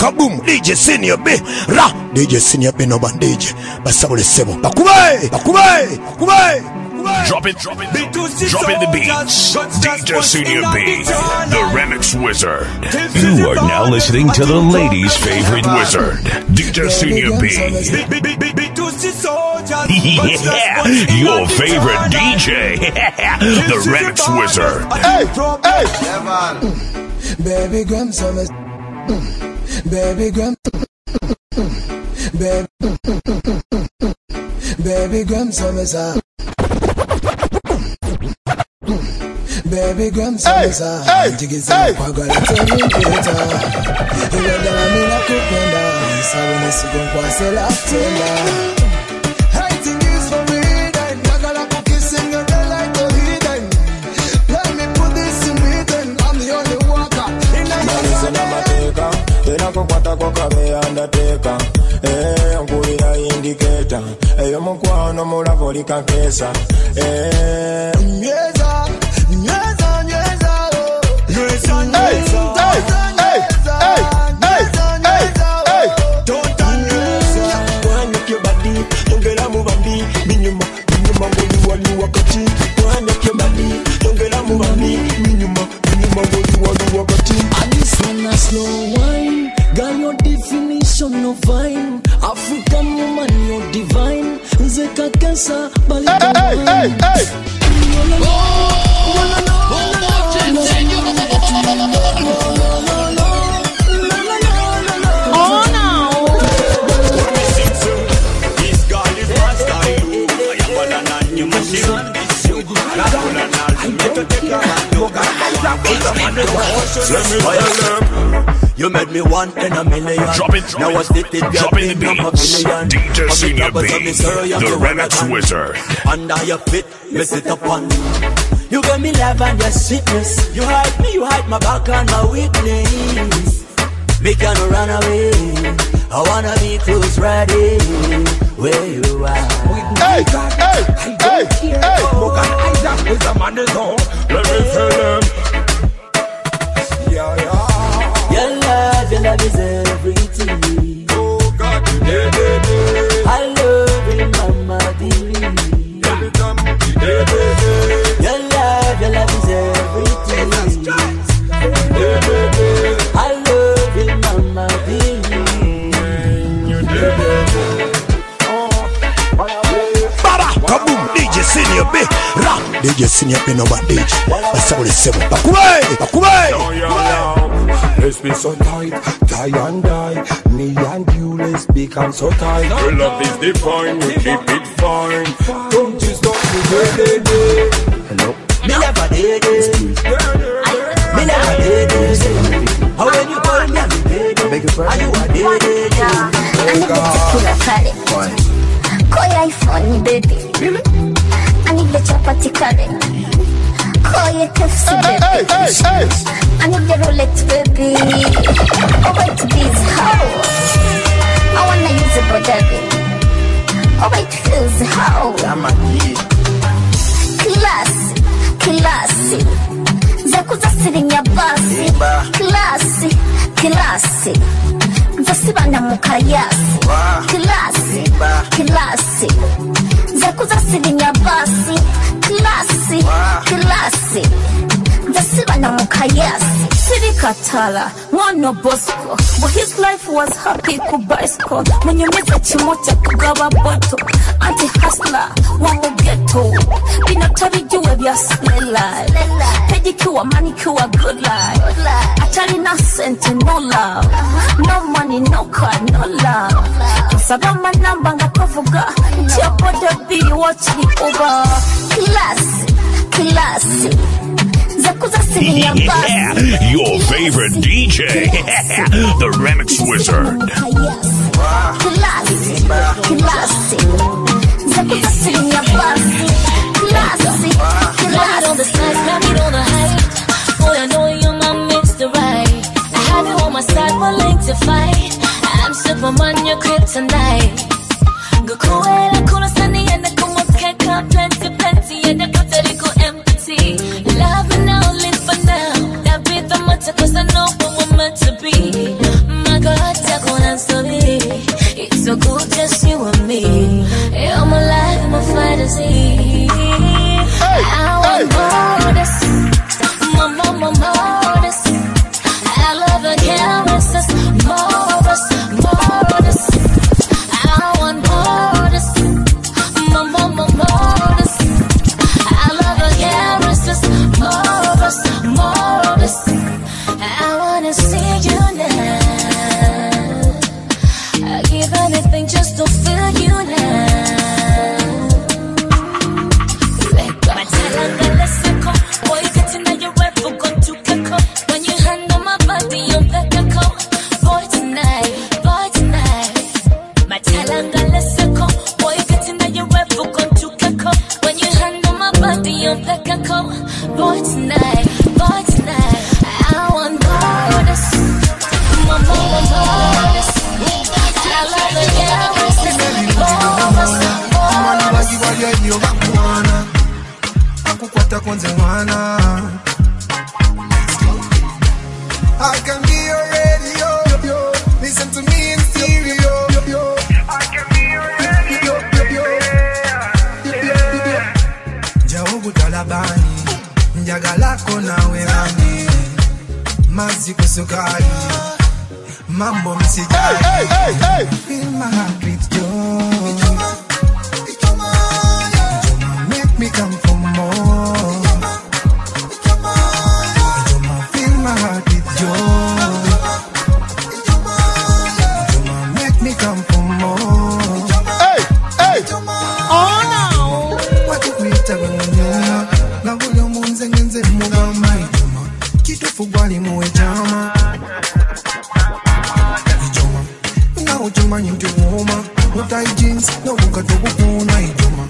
kaboom DJ Senior B ra DJ Senior B no bandage basabule sebo bakube Drop it the beats. DJ Senior B, the remix wizard. You are now listening to the ladies' favorite wizard, DJ Senior B. Yeah, your favorite DJ, the remix wizard. Baby gram some baby gram baby gram some baby gram some jigisa kwa gala tena yenda mina kupenda sawa nisigo kwa sela tena hating is for me then nagala kukissing your like the hidden let me put this in me then I'm the only walker in the mateka tena kukwata kwa kabe undertaker ngulira indicator eyo mukwano mulavo likakesa nyeza slow wine, got your definition of fine. African woman, you're divine. Zeka kesa, balita wine. Oh no! This girl is my style. I am better than you, machine. You made me one in a million. Drop it, now what's it? Drop in the beats. DJ Senior B, the remix wizard. Under your feet, mess it up on. You gave me love and your sweetness. You hide me, you hide my back and my weakness. We can run away. I wanna be close right here, where you are. Hey! Isaac is a man is home. Let me tell them. Your love is everything. Oh God, I love you, Mama dear. Every time your love is everything. I love you, Mama dear. Kaboom DJ Senior B ra DJ Senior B no bandage basabule sebo bakube let's be so tight, tie and die. Me and you, let's become so tight. Your love is divine, you keep it fine. Don't you stop me, day. hello Me never did this. Me never did this. How when you call me, are you a did it? I need the tequila party. Call your iPhone, baby. I need the chapati curry. Call your KFC, baby. I need the roulette, baby. Oh, wait, this how? I wanna use it, baby. Oh, wait, feels how? Classy. Zakuza sirinya basi. Classy. Zasibana mukayasi. Classy. Zakuza sirinya basi. Classy. Zasibana mukayasi. Sirikatala, Mono Bosco. But his life was happy kubicycle. When you miss a chimocha kugaba bottle. Anti-hustler, one ghetto. Binatari juwe vya slela. Pedicure, manicure, good life. Atari na sente, no love. No money, no car, no love. Kusabama namba nga kofuga. Tiapo de be watch the over. Classy. Yeah, your favorite DJ, the remix wizard. Classy. Zakuza sirinya basi. Classy. On the side, got me on the height. Boy, I know you're my Mr. Right. I have you on my side, willing to fight. I'm Superman, your kryptonite. Go cool, cool, sunny, and the come up, can't come plenty, and the cutter go empty. Love and now, live for now. That be the matter, cause I know what we're meant to be. My Girl, gonna stubby. It's so good, just you and me. You're my life, my fantasy. I want more of this, more of this. I love the caresses, more of us, more of this. I want more of this, more of this. I love the caresses, more of us, more of this. I wanna see you now. I give anything just to feel you now. My talent, let's go. Boy, get in your way for go to Keko. When you handle my body, you're the Keko. Boy tonight, boy tonight. My talent, let's go. Boy, get in your way for go to Keko. When you handle my body, you're the Keko. Boy tonight, boy tonight. I want more of this, more of this. I love the caresses, more of us, more of us. Kukwata kwanza wana. I can be your radio. Listen to me in stereo. I can be your radio. Jaogu talabani. Njagalako na werani. Mazi kusukari. Mambo msijali. Feel my heart with joy. Make me come for more. Fill my heart with joy. Make me come for more. Hey! Oh no! What if we tell you? Na huyo munze ngenze mugama ijoma. Kitu fugwali muwe jama. Ijoma. Na ujoma nyinti woma. Utai jeans na ukatobu kuna ijoma.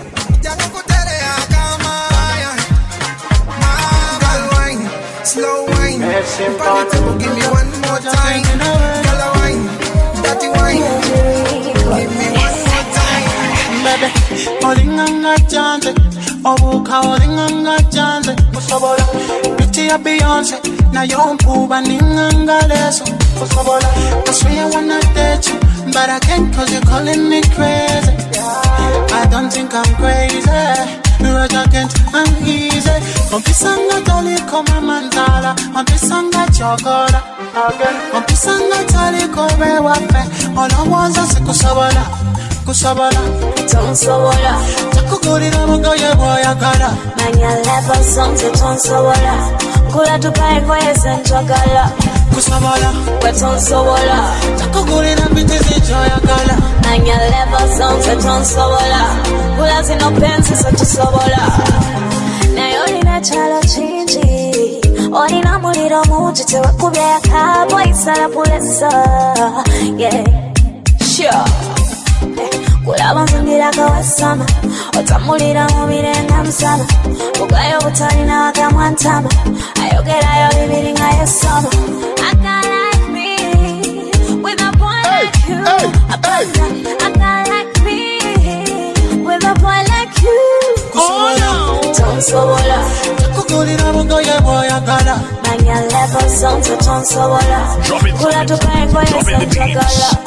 Slow wine, give me one more time. Color wine, dirty wine, give me one more time. Baby, olinganga chance, obuka olinganga chance. Kusobola, biti ya Beyonce, na yompuba ninganga leso. Kusobola, I swear I wanna date you, but I can't 'cause you're calling me crazy. I don't think I'm crazy. But I can't, I'm easy. Kompisanga tali koma mandala, kompisanga chokola. Kompisanga tali kome wafe, olawanza se kusabola, kusabola. Tonsobola, takugulira mugoye boya kala. Manya level songs tonsobola. Kula tukae kwa yesenchagala. Kusabola, tonsobola. Takugulira mbitizi joya kala. Manya level songs tonsobola. Kula zino pensi so tusobola. Nayolina chalo chinji. Olina muliro muji tewe kubya kabwa isala pulesa. Yeah, sure. Kulaba nzungira kawasama. Otamulira mumirenga msama. Ugayo butalina wakamwantama. Ayogerayo bibiri nga yesama. I got like me with a boy like you. I got like me with a boy like you. Oh no. Tonsobola. Takugulira mugoye boya kala. Manya level songs tonsobola. Kula tukae kwa yesenchagala.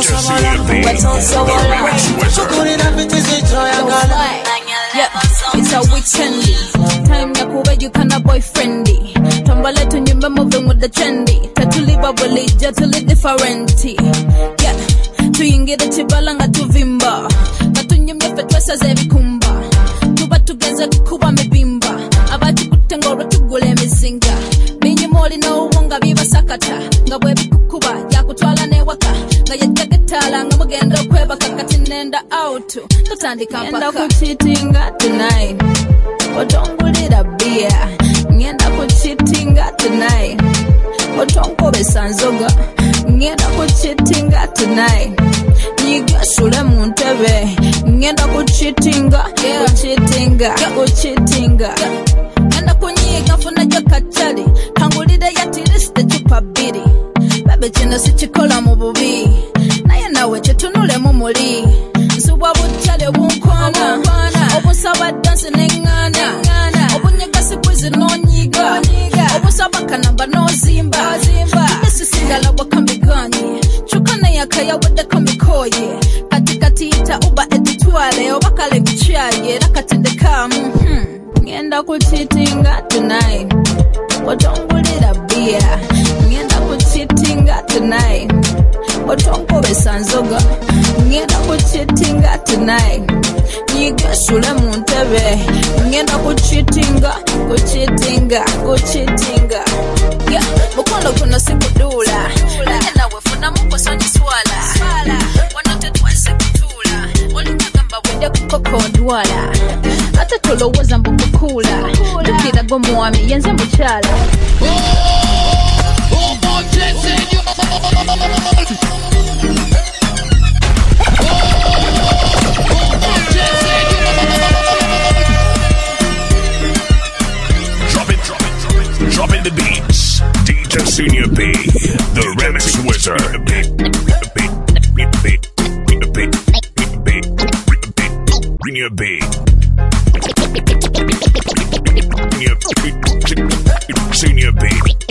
It's a weekend. Time ya kuwe you kana boyfriendy. Tambale tunyumba moving with the trendy. Tatuliba walija tuli differenti. Yeah, tuyingira chibalanga tuvimba. Katunyumya fetwesa zebikumba. Tuba tugeze kuba mebimba. Abati kutengoro tugule mizinga. Binyi moli no wonga biba sakata. Ngabwe bikukuba ya kutwala ne waka. Tala nga mugenda kweba kakati nenda out tutandika mpaka ngenda kuchitinga tonight otongulira beer ngenda kuchitinga tonight otonkobesa nzoga ngenda kuchitinga tonight nyigasule mu ntebe ngenda kuchitinga kuchitinga ngenda kunyiga funa jakachali kangulira yatiriste chupa biri babe kino sichikola mu bubi naye nawe chetunule mu muli nsuba butale bunkwana obusaba dance nengana obunyegasi kwizi nonyiga obusaba kanamba nozimba singala wakambiganye ngenda kuchitinga tonight. Otongulira beer. Ngenda kuchitinga tonight. Otongo sanzoga. Ngenda kuchitinga tonight. Nyiga shule muntebe. Ngenda kuchitinga. Yeah, mukono kuno sikudula. Ngenda wefuna mukosonyi swala. Wanote twase kutula. Olikagamba wende kukokodwala. Ate tolowooza mbukukula. Tukira go mwami yenze mukyala. Dropping the beats. DJ Senior B, the Remix Wizard. Senior B. Senior B.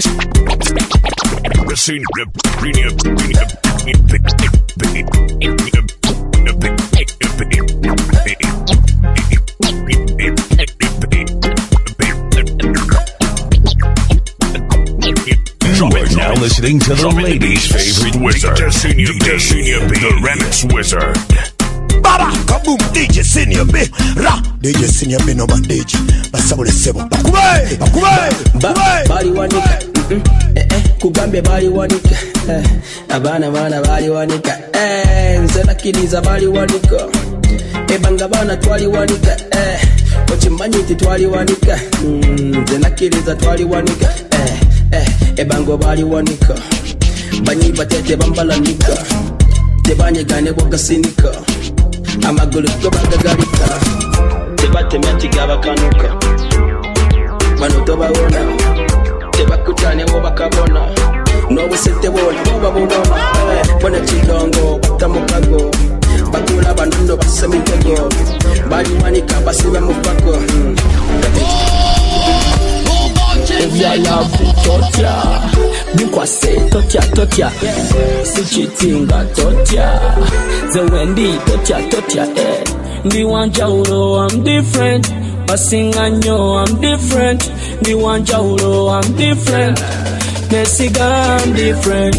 You are now listening to the ladies' favorite wizard, DJ Senior B, the Remix Wizard. Baba, kaboom, DJ Senior B. Ra, DJ Senior B no bandage. Basabule sebo. Bakube. Bali wanika. Kugambe bali wanika. Abana bali wanika. Nzela kiliza bali wanika. Ebanga bana twali wanika. Ochimanyiti twali wanika. Nzela kiliza twali wanika. Ebango bali wanika. Banyi batete bambala nika. Tebanye gane kwa kasinika. Amagulu gabagagalika. Tebate meti gabakanuka. Manoto bawona. Tebakutane wo bakabona. No wesete wona bo babona. Bona chidongo batamukago. Bakula bandundo basemitego. Bali manika basiba mupako. If you love the torture, because say torture, si cheatinga torture, the Wendy torture, The one Jauro, I'm different. Basinganyo, I'm different. The one Jauro, I'm different. Nesiga, I'm different.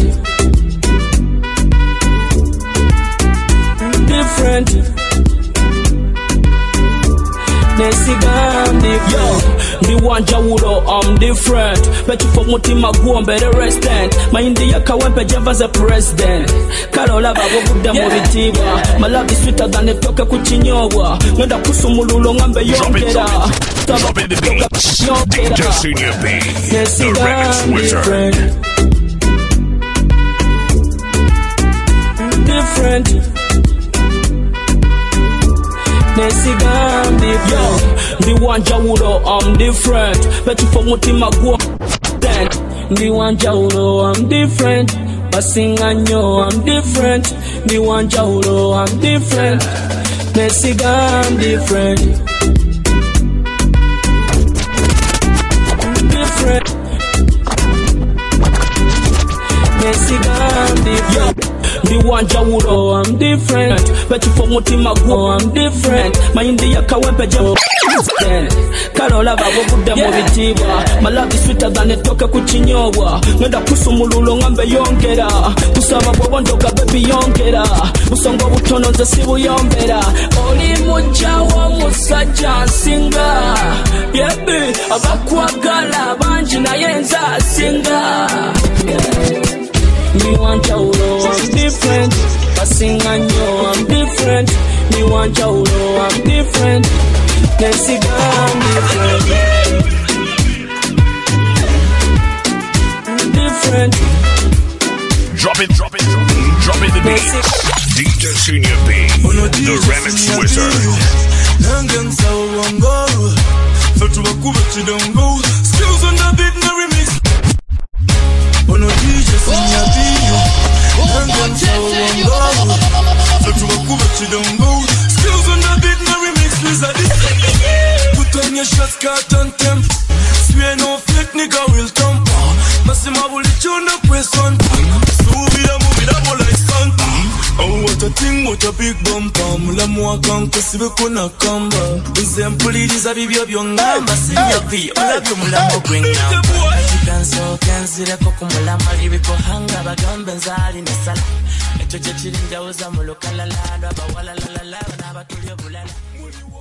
Nesiga, I'm different. The one Jawuro, I'm different. Bet you for mutima guombe the resident. My India kawempe Java's a president. Karola babo buda moritiba. My love is sweeter than the toke kuchinyowa. Ngenda kusumululo ngambe yongera. Drop in the beats. DJ Senior B, the Remix Wizard. Different. Nesiga, the one Jawuro, I'm different. Bet you for mutima go. The one Jawuro, I'm different. Basinganyo, I'm different. The one Jawuro, I'm different. Nesiga, I'm different. Nesiga, I'm different. The one Jawuro, I'm different. Bet you for mutima go, I'm different. My India kawempe Jawuro. Karola babo buda moritiba. My love is sweeter than the toke kuchinyowa. Ngenda kusumululo ngambe yongera. Kusaba bwondoka baby yongera. Usongo butono nze sibu yombera. Oli mujawa musajja singa. Yebe abakwagala banji na yenza singa. Me want Jawuro, I'm different. Basinganyo, I'm different. Me want Jawuro, I'm different. Nesiga, I'm different. Drop it the beats. DJ Senior B, the Remix Wizard. Nangang sa wango. Fatu wakuba chidongo. Skills on the beat na remix. Ono DJ Senior B. Nangang sa wango. Fatu wakuba chidongo. Skills on the beat na remix. Put on your shots, cut on temp. Swear no fake nigga will tamper. Massima will chuna press on. So we a move it up like stunt. Oh, what a thing, what a big bumper. Mulamu akanko sibe kuna kamba. Nzempuliriza bibyo byongamba. Sinyavi, olabyo mulamu gwengamba. Kikanso kenzireko ku mulamu alibiko hanga. Bagambe nzali nesala. Echo kye kiri njawuza mu lukalala. Abawala lalala, n'abatulyo bulala.